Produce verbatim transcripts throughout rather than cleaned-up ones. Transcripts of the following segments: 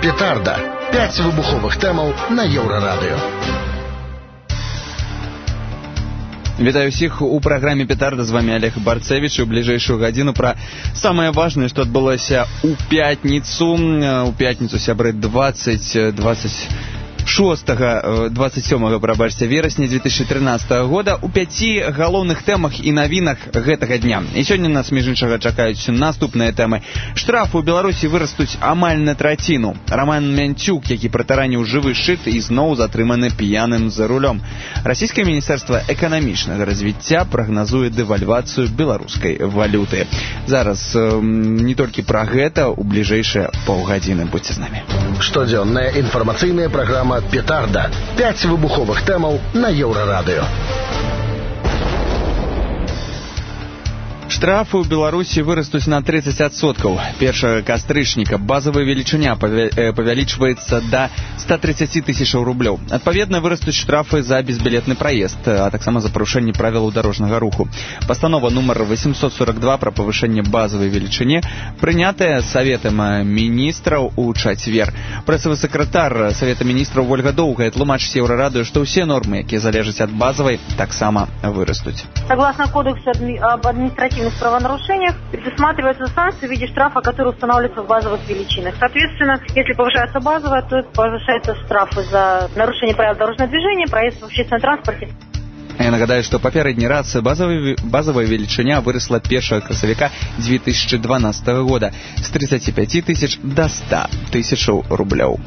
Петарда. Пяць выбуховых тэмаў на Еўрарадыё. Вітаю ўсіх у праграме «Петарда». З вами Олег Барцевич. І ў бліжэйшую гадзіну пра самае важнае, што адбылося ў пятніцу. У пятніцу, сябры, двадцать двадцать шостага двадцать сёмага прабачце верасня две тысячи тринадцатого года у пяці галоўных тэмах і навінах гэтага дня. І сёння нас, між іншага, чакаюць наступныя тэмы. Штрафы ў Беларусі вырастуць амаль на траціну. Роман Мянцюк, які пратараніў жывы шчыт і зноў затрыманы п'яным за рулём. Расійскае міністэрства эканамічнага развіцця прагназуе дэвальвацыю беларускай валюты. Зараз э, не толькі пра гэта у бліжэйшыя паўгадзіны. Будьце з намі. Штодзённая інфармацыйная праграма «Петарда». Пяць выбуховых тэмаў на Еўрарадыё. Штрафы ў Беларусі вырастуць на тридцать адсоткаў. Першага кастрычніка базавая велічыня павялічваецца да ста тридцати тысячаў рублёў. Адпаведна, вырастуць штрафы за безбілетны праезд, а таксама за парушэнне правілаў дарожнага руху. Пастанова нумар восемьсот сорок два пра павышэнне базавай велічыні прынятая Саветам міністраў у чацвер. Прэсавы сакратар Савета міністраў Ольга Доўгая тлумачыць Еўрарадыё, што ўсе нормы, якія залежаць ад базавай, таксама вырастуць. Согласно кодексу об административных правонарушениях предусматриваются санкции в виде штрафа, который устанавливается в базовых величинах. Соответственно, если повышается базовая, то повышаются штрафы за нарушение правил дорожного движения, проезд в общественном транспорте. Я нагадаю, што папярэдні раз базавая, базавая велічыня вырасла першага красавіка две тысячи дванадцатого года з тридцати пяти тысяч до ста тысячаў рублёў.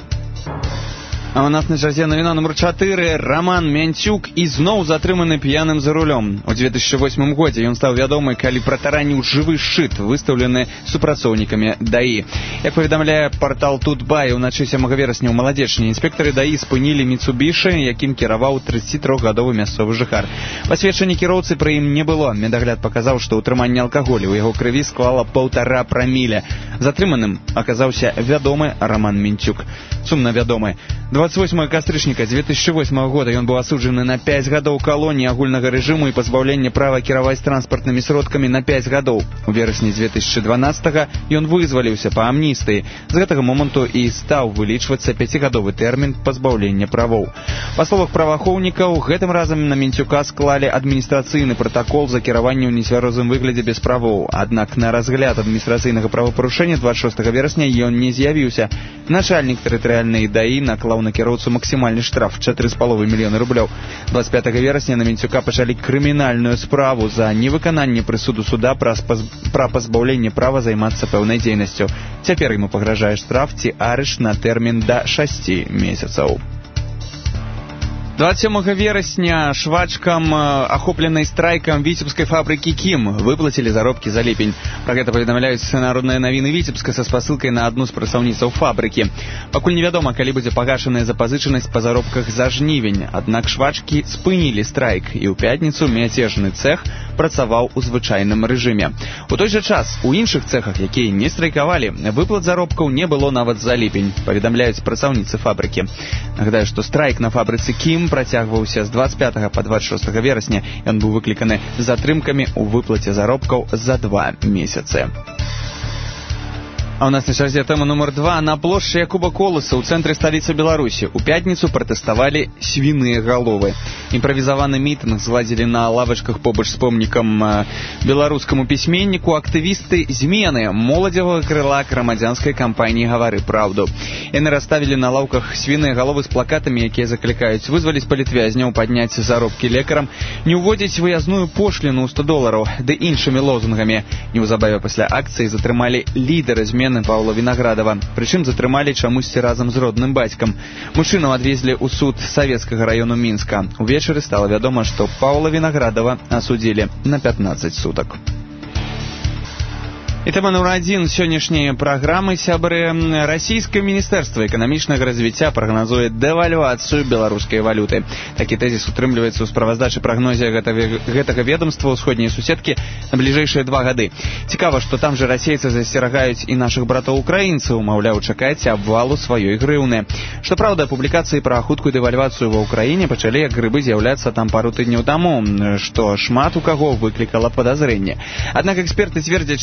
А у нас на чарзе навіна нумар чатыры. Роман Мянцюк ізноў затрыманы п'яным за рулём. У две тысячи восьмым годзе ён стаў вядомы, калі пратараніў жывы шчыт, выстаўлены супрацоўнікамі ДАІ. Як паведамляе партал Тутбай, уначы сёмага верасня ў Маладзечні інспектары ДАІ спынілі Міцубішы, якім кіраваў тридцатитрохгадовы мясцовы жыхар. Пасведчання кіроўцы пры ім не было. Медагляд паказаў, што ўтрыманне алкаголю ў яго крыві склала паўтара праміля. Затрыманым аказаўся вядомы Роман Мянцюк. Сумна вядомы. двадцать восьмага кастрычніка две тысячи восьмого года ён быў асуджаны на пять гадоў калоніі агульнага рэжыму і пазбаўлення права кіраваць транспартнымі сродкамі на пять гадоў. У верасні две тысячи дванадцатого ён вызваліўся па амністыі. З гэтага моманту і стаў вылічвацца пяцігадовы тэрмін пазбаўлення правоў. Па словах праваахоўнікаў, гэтым разам на Мянцюка склалі адміністрацыйны пратакол за кіраванне ў нецвярозым выглядзе без правоў. Аднак на разгляд адміністрацыйнага правапарушэння двадцать шостага верасня ён не з'явіўся. Начальнік тэрытарыяльнай ДАІ наклаў на кіроўцу максімальны штраф чатыры з паловай мільёны рублёў. двадцать пятага верасня на Мянцюка пачалі крымінальную справу за невыкананне прысуду суда пра пазбаўленне права займацца пэўнай дзейнасцю. Цяпер яму пагражае штраф ці арышт на тэрмін да шасці месяцаў. двадцать сёмага верасня швачкам, ахопленай страйкам віцебскай фабрыкі «Кім», выплацілі заробкі за ліпень. Пра гэта паведамляюць народныя навіны Віцебска са спасылкай на адну з прадстаўніцаў фабрыкі. Пакуль невядома, калі будзе пагашаная запазычанасць па заробках за жнівень. Аднак швачкі спынілі страйк, і ў пятніцу мяцежны цэх працаваў у звычайным рэжыме. У той жа час у іншых цэхах, якія не страйкавалі, выплат заробкаў не было нават за ліпень, паведамляюць працаўніцы фабрыкі. Нагадаю, што страйк на фабрыцы «Кім» працягваўся з двадцать пятага па двадцать шостага верасня. Ён быў выкліканы затрымкамі ў выплаце заробкаў за два месяцы. А у нас на чарзе тэма нумар два. На плошчы Якуба Коласа ў цэнтры сталіцы Беларусі у пятніцу пратэставалі свіныя галовы. Імправізаваны мітынг зладзілі на лавачках побач з помнікам беларускаму пісьменніку актывісты змены моладзевага крыла грамадзянскай кампаніі «Гавары праўду». Яны расставілі на лаўках свіныя галовы з плакатамі, якія заклікаюць вызваліць палітвязняў, падняць заробкі лекарам, не ўводзіць выязную пошліну ў сто долараў, ды іншымі лозунгамі. Неўзабаве пасля акцыі затрымалі лідары змены Паўла Вінаградава. Прычым затрымалі чамусьці разам з родным бацькам. Мужчыну адвезлі ў суд савецкага раёну Мінска. Увечары стала вядома, што Паўла Вінаградава асудзілі на пятнадцать сутак. І тэма нумар адзін сённяшняй праграмы, сябры. Расійскае міністэрства эканамічнага развіцця прагназуе дэвальвацыю беларускай валюты. Такі тэзіс утрымліваецца ў справаздачы прагнозе гэтага ведомства ўсходняй суседкі на бліжэйшыя два гады. Цікава, што там жа расейцы засцерагаюць і нашых братоў-украінцаў, маўляў, чакайце абвалу сваёй грыўны. Што праўда, публікацыі пра хуткую дэвальвацыю ва ўкраіне пачалі як грыбы з'яўляцца там пару тыдняў таму, што шмат у каго выклікала падазрэнне. Аднак эксперты цвердзяць, што прагноз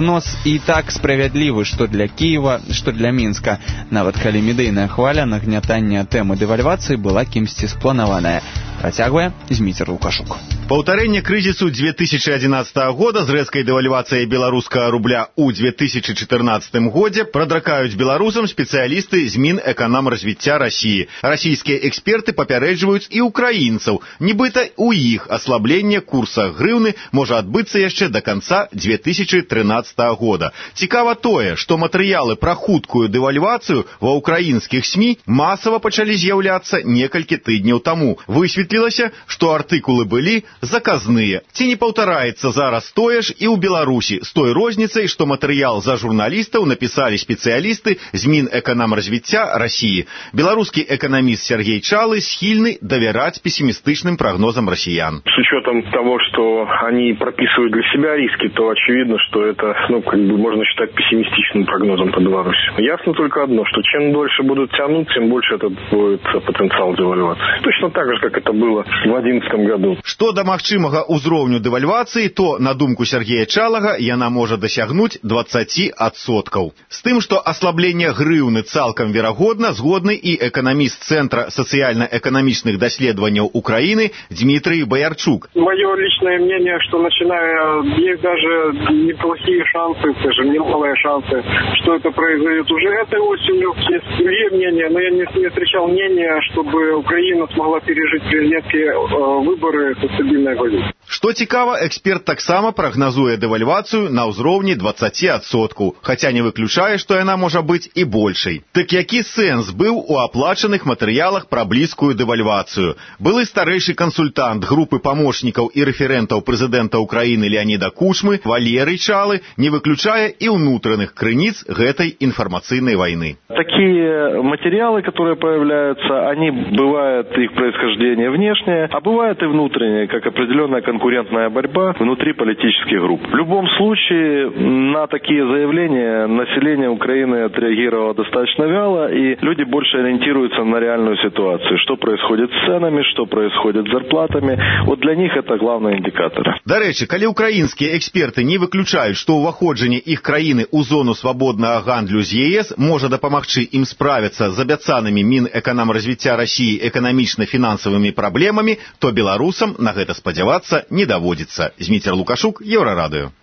Прагноз і так справядлівы, што для Кіева, што для Мінска. Нават калі медыйная хваля нагнятання тэмы дэвальвацыі была кімсьці спланаваная. Працягвае Зміцер Лукашук. Паўтарэнне крызісу две тысячи одиннадцатого года з рэзкай дэвальвацыяй беларускага рубля ў две тысячи четырнадцатым годзе прадракаюць беларусам спецыялісты з Мінэканамразвіцця Расіі. Расійскія эксперты папярэджваюць і украінцаў. Нібыта у іх аслабленне курса грыўны можа адбыцца яшчэ да канца две тысячи тринадцатого года. Цікава тое, што матэрыялы пра хуткую дэвальвацыю ва ўкраінскіх СМІ масава пачалі з'яўляцца некалькі тыдняў таму. Высветлілася, што артыкулы былі заказныя. Ці не паўтараецца зараз тое ж і ў Беларусі, з той розніцай, што матэрыял за журналістаў напісалі спецыялісты з Мінэканамразвіцця Расіі. Беларускі эканаміст Сергей Чалы схільны давяраць пессимистичным прогнозам россиян. С учетом того, что они прописывают для себя риски, то очевидно, что это, ну, как бы можно считать пессимистичным прогнозом по Беларуси. Ясно только одно, что чем дольше будут тянуть, тем больше это будет потенциал девальвации. Точно так же, как это было в две тысячи одиннадцатом году. Что до магчымага ўзроўню дэвальвацыі, то, на думку Сергея Чалага, яна можа дасягнуць двадцать адсоткаў. З тым, што аслабленне грыўны цалкам верагодна, згодны і эканаміст Центра сацыяльна-эканамічных даследаванняў Украины Дмитрий Боярчук. Мое личное мнение, что начиная, есть даже неплохие шансы, скажем, немалые шансы, что это произойдет уже этой осенью. Есть другие мнения, но я не, не встречал мнения, чтобы Украина смогла пережить президентские э, выборы со стабильной валютой. Што цікава, эксперт таксама прагназуе дэвальвацыю на ўзроўні двадцать адсоткаў, хаця не выключае, што яна можа быць і большай. Так які сэнс быў у аплачаных матэрыялах пра блізкую дэвальвацыю? Былы старэйшы кансультант групы памочнікаў і рэферэнтаў прэзідэнта Украіны Леаніда Кучмы Валерый Чалы не выключае і ўнутраных крыніц гэтай інфармацыйнай вайны. Такие материалы, которые появляются, они бывают их происхождение внешнее, а бывает и внутреннее, как определенная конкурентная борьба внутри политических групп. В любом случае, на такие заявления население Украины отреагировало достаточно вяло, и люди больше ориентируются на реальную ситуацию. Что происходит с ценами, что происходит с зарплатами. Вот для них это главные индикаторы. До речі, калі украінскія эксперты не выключаюць, што ўваходжанне іх краіны ў зону свабоднага гандлю з ЕС можа дапамагчы ім справіцца з абяцанымі Мінэканамразвіцця Расіі эканамічна-фінансавымі праблемамі, то беларусам на гэта спадзявацца не даводзіцца. Зміцер Лукашук, Еўрарадыё.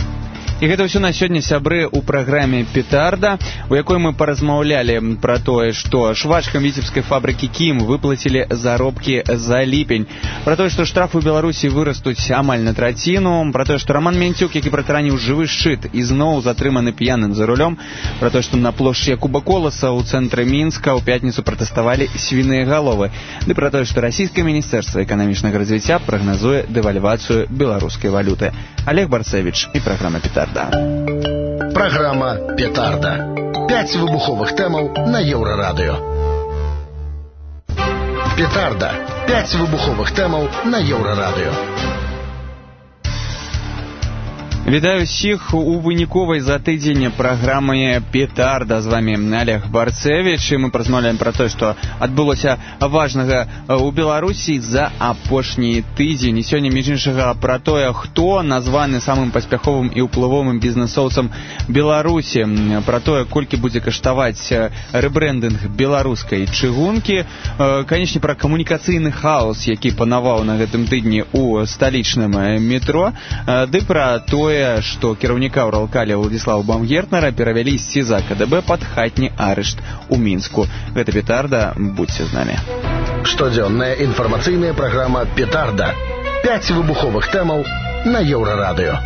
І гэта ўсё на сёння, сябры, у праграме «Петарда», у якой мы паразмаўлялі пра тое, што швачкам віцебскай фабрыкі «Кім» выплацілі заробкі за ліпень, пра тое, што штрафы ў Беларусі вырастуць амаль на траціну, пра тое, што Раман Мянцюк, які пратараніў жывы шчыт, ізноў затрыманы п'яным за рулём, пра тое, што на плошчы Якуба Коласа ў цэнтры Мінска ў пятніцу пратэставалі свіныя галовы, ды пра тое, што расійскае міністэрства эканамічнага развіцця прагназуе дэвальвацыю беларускай валюты. Олег Барцевич і праграма «Петарда». Программа «Петарда». Пять выбуховых тэмаў на Еўрарадыё. «Петарда». Пять выбуховых тэмаў на Еўрарадыё. Вітаю ўсіх у выніковай за тыдзень праграмы «Петарда». З вами Олег Барцевич, і мы паразмаўляем пра тое, што адбылося важнага ў Беларусі за апошні тыдзень. І сёння, між іншага, пра тое, хто названы самым паспяховым і ўплывовым бізнэсоўцам Беларусі, пра тое, колькі будзе каштаваць рэбрэндынг беларускай чыгункі, канечне, пра камунікацыйны хаос, які панаваў на гэтым тыдні ў сталічным метро, ды пра тое, што кіраўніка ўралкаля Владзіслава Бамгертнера перавялі з СІЗА КДБ пад хатні арышт у Мінску. Гэта «Петарда», будьце з намі. Штодзённая інфармацыйная праграма «Петарда». Пять выбуховых тэмаў на Еўрарадыё.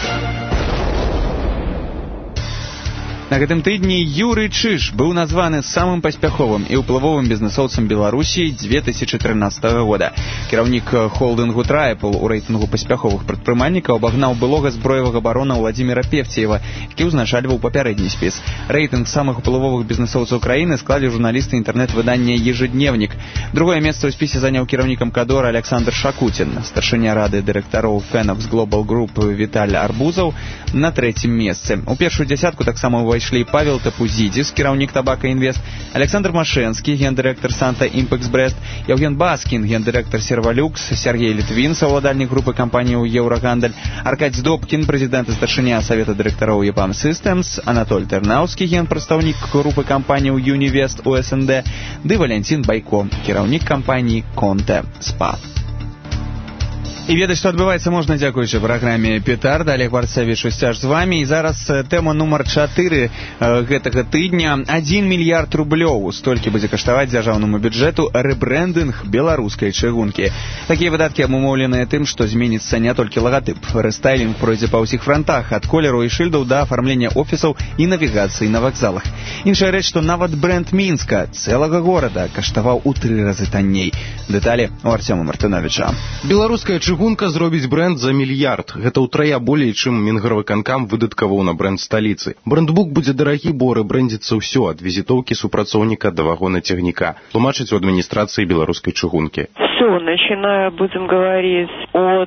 На гэтым тыдні Юрый Чыж быў названы самым паспяховым і ўплывовым бізнэсоўцам Беларусі две тысячи тринадцатого года. Кіраўнік холдынгу «Трайпл» у рэйтынгу паспяховых прадпрымальнікаў абагнаў былога зброевага барона Владзіміра Певцеева, які ўзначальваў папярэдні спіс. Рэйтынг самых уплывовых бізнэсоўцаў краіны склалі журналісты інтэрнэт-выдання «Ежедневнік». Другое месца ў спісе заняў кіраўнік Амкадора Александр Шакутін. Старшыня рады дырэктароў Фенокс Глобал Груп Віталь Арбузаў на трэцім месцы. У першую дзясятку таксама ўвайшлі увайшлі Павел Тапузідзіс, кіраўнік Табака Інвест, Александр Машэнскі, гендырэктар Санта Імпэкс Брэст, Евген Баскін, гендырэктар Сервалюкс, Сергей Літвін, саўладальнік групы кампаніяў Еўрагандаль, Аркадзь Добкін, прэзідэнт і старшыня Савета дырэктароў ЕПАМ Systems, Анатоль Тэрнаўскі, генпрадстаўнік групы кампаніяў Юнівест у эс эн дэ, ды Валянцін Байко, кіраўнік кампаніі Конте Спа. І ведаць, што адбываецца можна дзякуючы праграме «Петарда». Олег Барцевіч Усцяж з вамі. І зараз тэма нумар чатыры гэтага тыдня. Адзін мільярд рублёў. Столькі будзе каштаваць дзяржаўнаму бюджэту рэбрэндынг беларускай чыгункі. Такія выдаткі абумоўленыя тым, што зменіцца не толькі лагатып. Рэстайлінг пройдзе па ўсіх франтах, ад колеру і шыльдаў да афармлення офісаў і навігацыі на вакзалах. Іншая рэч, што нават брэнд Мінска, цэлага горада, каштаваў у тры разы танней. Дэталі у Арцёма Мартыновіча. Беларуская чыгунка зробіць брэнд за мільярд. Гэта ўтрая болей, чым Мінгарвыканкам выдаткаваў на брэнд сталіцы. Брэндбук будзе дарагі, бо рэбрэндзіцца ўсё, ад візітоўкі супрацоўніка да вагона цягніка. Тлумачыць у адміністрацыі беларускай чыгункі. Все, начиная, будем говорить, от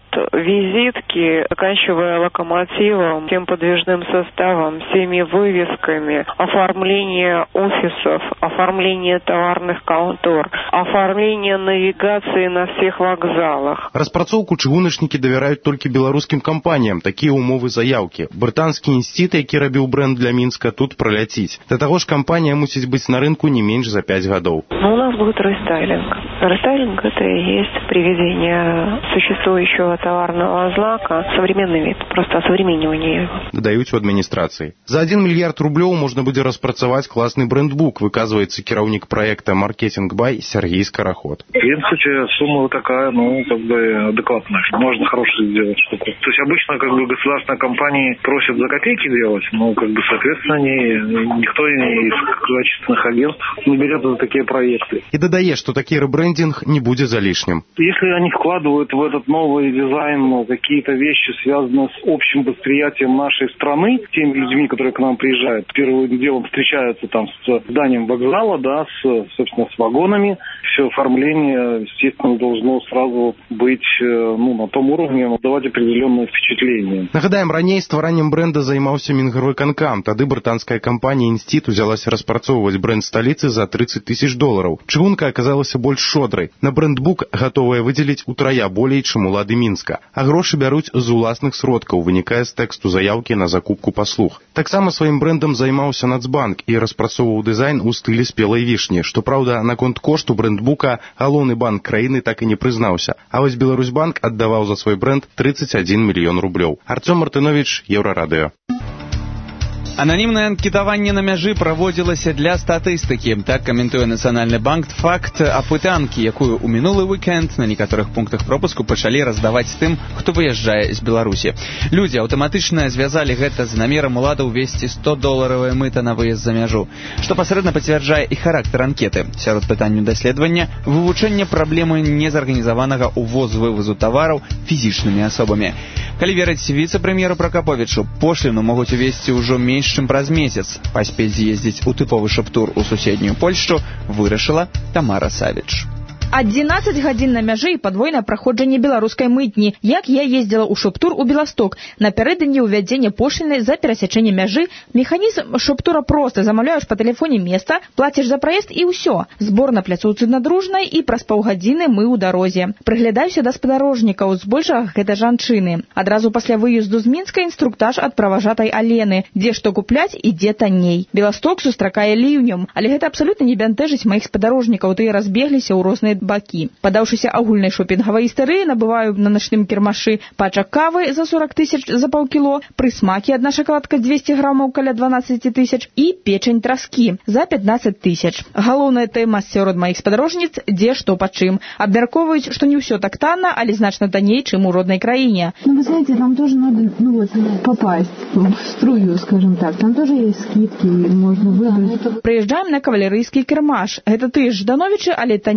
визитки, заканчивая локомотивом, всем подвижным составом, всеми вывесками, оформление офисов, оформление товарных контор, оформление навигации на всех вокзалах. Распрацоўку чыгуначнікі давяраюць толькі беларускім кампаніям. Такія умовы заяўкі. Брытанскі інстытут, які рабіў брэнд для Мінска, тут праляціць. Да таго ж кампанія мусіць быць на рынку не менш за пять гадоў. Но у нас будет рестайлинг. Рестайлинг — это и есть приведение существующего товарного злака в современный вид, просто осовременивание его. Дадаюць у адміністрацыі. За один мільярд рублёў можна будзе распрацаваць класны брэндбук, выказваецца кіраўнік проекта «Маркетинг Бай» Сергей Скороход. В принципе, сумма такая, ну, как бы адекватная. Можно хорошую сделать штуку. То есть обычно, как бы, государственные компании просят за копейки делать, но, как бы, соответственно, не, никто из качественных агентств не берет за такие проекты. И дадае, что такі ребрендинг не будет за лишним. Если они вкладывают в этот новый дизайн какие-то вещи, связанные с общим восприятием нашей страны, теми людьми, которые к нам приезжают, первым делом встречаются там с зданием вокзала, да, с, собственно, с вагонами, все оформление, естественно, должно сразу быть, ну, на том уровне, давать определенное впечатление. Нагадаем, раней ствараннем бренда займаўся Мінгарвыканкам. Тады брытанская компания «Инстит» узялась распрацоўваць бренд столицы за тридцать тысяч долларов. Чыгунка оказалася больш шодрай. На брендбук готовая выделить утрая болей, чым улады Мінска. А грошы бяруць з уласных сродкаў, вынікае з тэксту заявкі на закупку паслуг. Таксама сваім брэндам займаўся Нацбанк і распрацоўваў дызайн у стылі спелай вішні. Што праўда, наконт кошту брендбука галоўны банк краіны так і не прызнаўся. А вось Беларусьбанк аддаваў за свой бренд тридцать один мільён рублёў. Арцём Мартынович, Еўрарадыё. Ананімнае анкетаванне на мяжы праводзілася для статыстыкі. Так каментуе Нацыянальны банк факт апытанкі, якую ў мінулы уикенд на некаторых пунктах пропуску пачалі раздаваць тым, хто выязджае з Беларусі. Людзі аўтаматычна звязалі гэта з намерам улады ўвесці сто доларовае мыта на выезд за мяжу, што пасрэдна пацвярджае і характар анкеты. Сярод пытанняў даследавання вывучэнне праблемы незарганізаванага увоз-вывозу тавараў фізічнымі асобамі. Калі верыць віцэ-прэм'еру Пракаповічу, пошліну могуць увесці ўжо менш чым праз месяц. Паспець з'ездзіць у тыповы шаптур у суседнюю Польшчу вырашыла Тамара Савіч. одиннадцать гадзін на мяжы і падвойнае праходжанне беларускай мытні. Як я ездзіла ў шоптур у Беласток. Напярэдадні ўвядзення пошліны за перасячэнне мяжы. Механізм шоптура проста. Замаўляеш па тэлефоне места, плаціш за праезд і ўсё. Збор на пляцоўцы на Дружнай і праз паўгадзіны мы ў дарозе. Прыглядаюся да спадарожнікаў, збольшага гэта жанчыны. Адразу пасля выезду з Мінска інструктаж ад праважатай Алены, дзе што купляць і дзе танней. Беласток сустракае ліўнем, але гэта абсалютна не бянтэжыць маіх спадарожнікаў, тыя разбегліся ў розныя бакі. Падаўшыся агульнай шопінгавай істэрыі, набываю на начным кірмашы пачак кавы за сорок тысяч за паўкіло, прысмакі адна шакаладка двести граммаў каля дванадцать тысяч і печень траскі за пятнадцать тысяч. Галоўная тэма сярод маіх спадарожніц, дзе што па чым. Абмяркоўваюць, што не ўсё так танна, але значна танней, чым у роднай краіне. Ну, вы знаете, там тоже надо, ну, вот, попасть в струю, скажем так. Там тоже есть скидки, можно выбрать. Прыязджаем на кавалерыйскі кірмаш. Гэта тыя ж Ждановічы, але танней, калі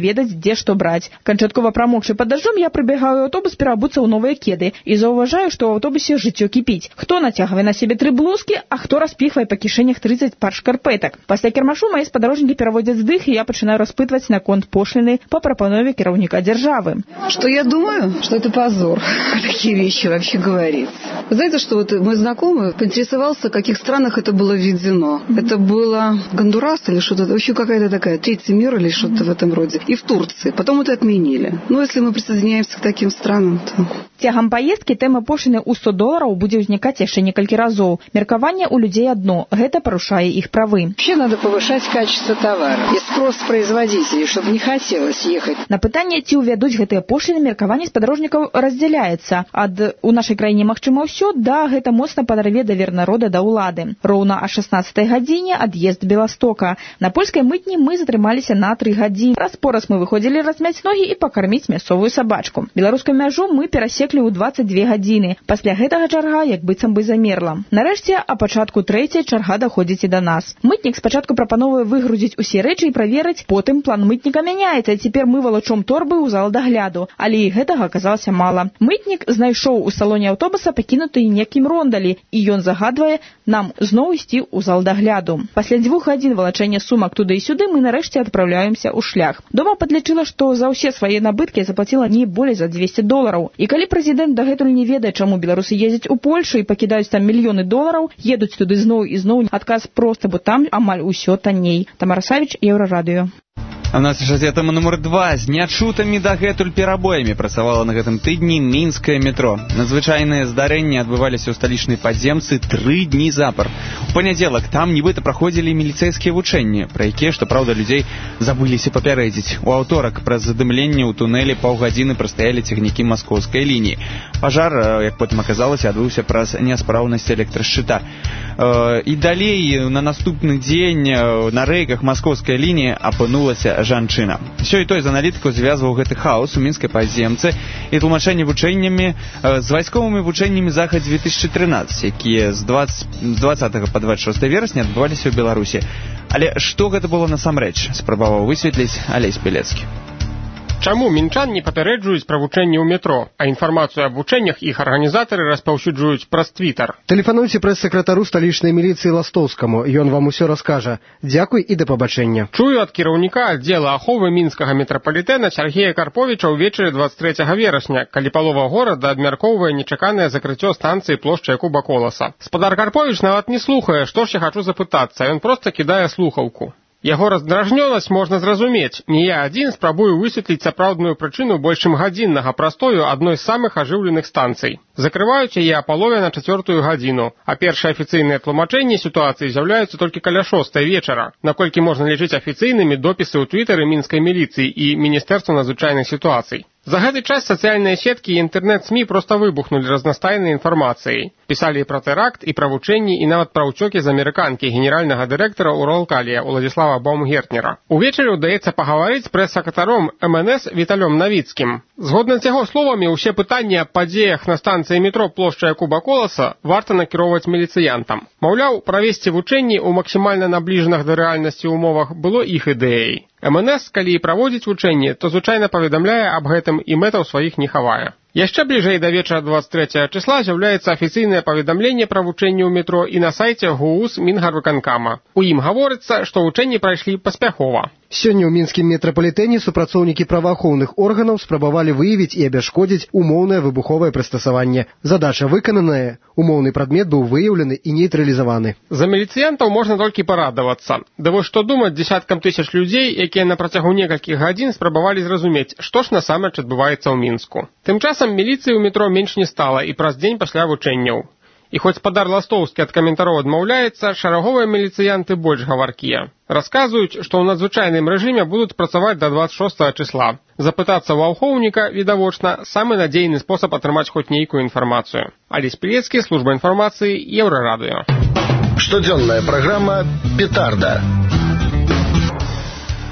ведаць, дзе што браць. Канчаткова прамокшы пад дажджом, я прыбегаю ў аўтобус пераабуцца ў новыя кеды і заўважаю, што ў аўтобусе жыццё кіпіць. Хто нацягвае на сябе тры блузкі, а хто распіхвае па кішэнях трыццаць пар шкарпэтак. Пасля кірмашу мае спадарожнікі пераводзяць здых, і я пачынаю распытваць наконт пошліны па прапанове кіраўніка дзяржавы. Что я думаю? Что это позор. Такие вещи вообще говорить. Вы знаете, что вот мой знакомый поинтересовался, в каких странах это было введено. Это было Гондурас или что-то, вообще какая-то такая, третий мир или что-то в этом роде. И в Турции. Потом это отменили. Ну, если мы присоединяемся к таким странам, то... Цягам паездкі тэма пошліны ў сто долараў будзе ўзнікаць яшчэ некалькі разоў. Меркаванне ў людзей адно. Гэта парушае іх правы. Вообще надо повышать качество товара. И спрос производителей, чтобы не хотелось ехать. На пытанне, ці ўвядуць гэтыя пошліны, меркаванне спадарожнікаў раздзяляецца. Ад у нашай краіне магчыма ўсё, да гэта моцна падарве давер народа да ўлады. Роўна а шаснаццатай гадзіне ад'езд Беластока. На польскай мытні мы затрымаліся на тры гадзіны. Раз-пораз мы выходзілі размяць ногі і пакарміць мясцовую сабачку. Беларускую мяжу мы перасеклі ў дваццаць дзве гадзіны. Пасля гэтага чарга як быццам бы замерла. Нарэшце, а пачатку трэцяй чарга даходзіць і да нас. Мытнік спачатку прапановвае выгрузіць усе рэчы і праверыць, потым план мытніка мяняецца, цяпер мы валочом торбы ў зал дагляду. Але і гэтага аказалася мала. Мытнік знайшоў у салоне аўтобуса пакінуты некім рондалі, і ён загадвае нам зноў ісці ў зал дагляду. Пасля дзвюх гадзін валачэння сумак туды і сюды мы нарэшце адпраўляемся ў шлях. Дома падлічыла, што за ўсе свае набыткі я заплаціла не болей за дзвесце долараў. І калі прэзідэнт дагэтуль не ведае, чаму беларусы ездзяць у Польшу і пакідаюць там мільёны долараў, едуць туды зноў і зноў, адказ проста, бо там амаль усё танней. Тамара Савіч, Еўрарадыё. А у нас жа тэма нумар два. З нячутымі дагэтуль перабоямі працавала на гэтым тыдні мінскае метро. Надзвычайныя здарэнні адбываліся ў сталічнай падземцы тры дні запар. У панядзелак там нібыта праходзілі міліцэйскія вучэнні, пра якія, што праўда, людзей забыліся папярэдзіць. У аўторак праз задымленне ў тунэлі паўгадзіны прастаялі цягнікі маскоўскай лініі. Пажар, як потым аказалася, адбыўся праз няспраўнасць электрашчыта. І далей, на наступны дзень на рэйках маскоўскай лініі апынулася жанчына. Сёй той з аналітыкаў звязваў гэты хаос у мінскай падземцы і тлумачэнне вучэннямі з вайсковымі вучэннямі захад дзве тысячы трынаццаць, якія з дваццатага па дваццаць шостае верасня адбываліся ў Беларусі. Але што гэта было насамрэч, спрабаваў высветліць Алесь Белецкі. Чаму мінчан не папярэджваюць пра вучэнні ў метро, а інфармацыю аб вучэннях іх арганізатары распаўсюджваюць праз твітар? Тэлефануйце прэс-сакратару сталічнай міліцыі Ластоўскаму, ён вам усё раскажа. Дзякуй і да пабачэння. Чую ад кіраўніка аддзела аховы мінскага метрапалітэна Сергея Карповіча ўвечары дваццаць трэцяга верасня, калі палова горада абмяркоўвае нечаканае закрыццё станцыі плошчы Якуба Коласа. Спадар Карповіч нават не слухае, што ж я хачу запытацца, ён проста кідае слухаўку. Яго раздражнёнасць можна зразумець. Не я адзін спрабую высветліць сапраўдную прычыну больш чым гадзіннага прастою адной з самых ажыўленых станцый. Закрываюць яе а палове на чацвёртую гадзіну, а першыя афіцыйныя тлумачэнні сітуацыі з'яўляюцца толькі каля шостай вечара, наколькі можна лічыць афіцыйнымі допісы ў твітары мінскай міліцыі і Міністэрства надзвычайных сітуацый. За гэты час сацыяльныя сеткі і інтэрнэт-СМІ проста выбухнулі разнастайнай інфармацыяй. Пісалі і пра тэракт, і пра вучэнні, і нават пра ўцёкі з амерыканкі генеральнага дырэктара Уралкалія Уладзіслава Баумгертнера. Увечары ўдаецца пагаварыць з прэс-сакратаром эм эн эс Віталём Навіцкім. Згодна з яго словамі, усе пытанні аб падзеях на станцыі метро плошча Якуба Коласа варта накіроўваць міліцыянтам. Маўляў, правесці вучэнні ў максімальна набліжаных да рэальнасці ўмовах было іх ідэяй. эм эн эс, калі і праводзіць вучэнні, то звычайна паведамляе аб гэтым і мэтаў сваіх не хавае. Яшчэ бліжэй да вечара дваццаць трэцяга числа з'яўляецца афіцыйнае паведамленне пра вучэнні ў метро і на сайце ГУУС Мінгарвыканкама. У ім гаворыцца, што вучэнні прайшлі паспяхова. Сёння ў мінскім метрапалітэне супрацоўнікі праваахоўных органаў спрабавалі выявіць і абясшкодзіць умоўнае выбуховае прыстасаванне. Задача выкананая, умоўны прадмет быў выяўлены і нейтралізаваны. За міліцыянтаў можна толькі парадавацца. Да вось што думаць дзесяткам тысяч людзей, якія на працягу некалькіх гадзін спрабавалі зразумець, што ж насамрэч адбываецца ў Мінску. Тым часам міліцыі ў метро менш не стала і праз дзень пасля вучэнняў. І хоць спадар Ластоўскі ад каментароў адмаўляецца, шараговыя міліцыянты больш гаваркія. Расказваюць, што ў надзвычайным рэжыме будуць працаваць да дваццаць шостага числа. Запытацца ў ахоўніка, відавочна, самы надзейны спосаб атрымаць хоць нейкую інфармацыю. Алесь Белецкі, служба інфармацыі, Еўрарадыё. Штодзённая праграма «Петарда».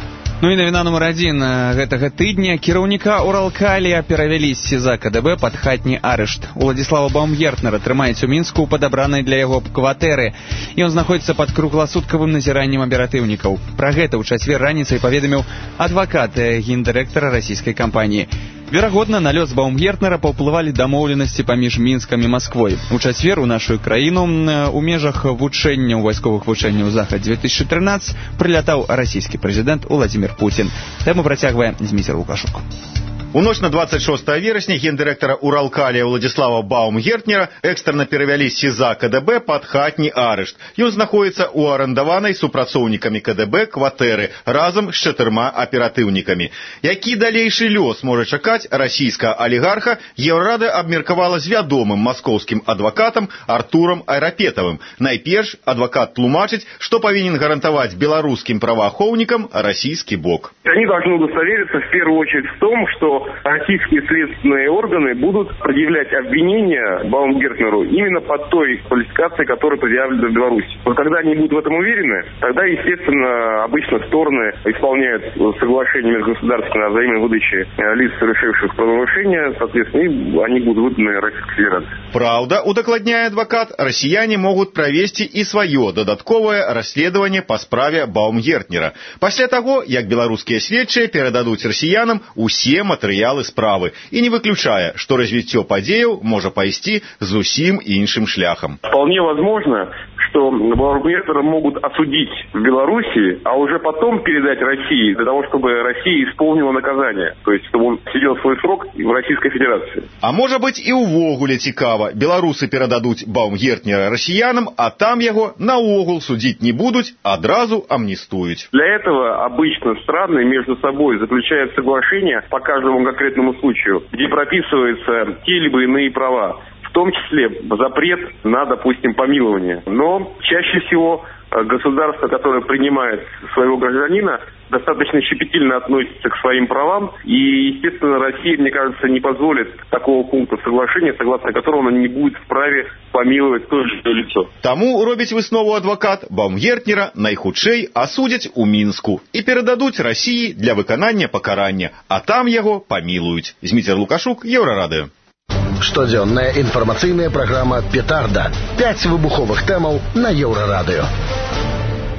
Ну і навіна нумар адзін гэтага тыдня. Кіраўніка Уралкалія перавялі з СІЗА КДБ пад хатні арышт. Уладзіслава Баумгертнера трымаюць у Мінску ў падабранай для яго кватэры. Ён знаходзіцца пад кругласуткавым назіраннем аператыўнікаў. Пра гэта ў чацвер раніцай паведаміў адвакат гендырэктара расійскай кампаніі. Верагодна, на лёс Баумгертнера паўплывалі дамоўленасці паміж Мінскам і Масквой. У чацвер у нашу краіну у межах вучэнняў вайсковых вучэнняў Захад-две тысячи тринадцать прылятаў расійскі прэзідэнт Уладзімір Пуцін. Тэму працягвае Зміцер Лукашук. У ноч на двадцать шостое верасня гендырэктара Уралкалія Уладзіслава Баумгертнера экстрана перавялі з СІЗА КДБ пад хатні арышт. Ён знаходзіцца ў арандаванай супрацоўнікамі КДБ кватэры разам з чатырма аператыўнікамі. Які далейшы лёс можа чакаць расійскага алігарха, Еўрарада абмеркавала з вядомым маскоўскім адвакатам Артурам Айрапетавым. Найперш адвакат тлумачыць, што павінен гарантаваць беларускім праваахоўнікам расійскі бок. Они должны удостовериться в первую очередь в том, что российские следственные органы будут предъявлять обвинения Баумгертнеру именно по той квалификации, которую предъявлена в Беларуси. Вот когда они будут в этом уверены, тогда, естественно, обычно стороны исполняют соглашение межгосударственное о взаимной выдаче лиц, совершивших правонарушения, соответственно, и они будут выданы Российской Федерации. Правда, удакладняе адвакат, расіяне могуць правесці і сваё дадатковае расследаванне па справе Баумгертнера. Пасля таго, як беларускія следчыя перададуць расіянам усе матэрыялы справы і не выключае, што развіццё падзеяў можа пайсці зусім іншым шляхам. Вполне возможно, что Баумгертнера могут осудить в Беларуси, а уже потом передать России, для того, чтобы Россия исполнила наказание. То есть, чтобы он сидел свой срок в Российской Федерации. А может быть и увогуле цікава. Беларусы перададуць Баумгертнера расіянам, а там яго наогул судить не будут, адразу амнистуют. Для этого обычно страны между собой заключают соглашение по каждому конкретному случаю, где прописываются те либо иные права. В том числе запрет на, допустим, помилование. Но чаще всего государство, которое принимает своего гражданина, достаточно щепетильно относится к своим правам. И, естественно, Россия, мне кажется, не позволит такого пункта соглашения, согласно которому она не будет вправе помиловать то же лицо. Таму робіць выснову адвакат, Баумгертнера найхутчэй асудзяць у Мінску і перададуць Расіі для выканання пакарання, а там яго памілуюць. Зміцер Лукашук, Еўрарадыё. Штодзённая інфармацыйная праграма «Петарда». Пяць выбуховых тэмаў на Еўрарадыё.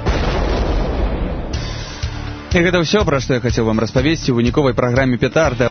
І гэта ўсё, пра што я хацеў вам распавесці ў выніковай праграме «Петарда».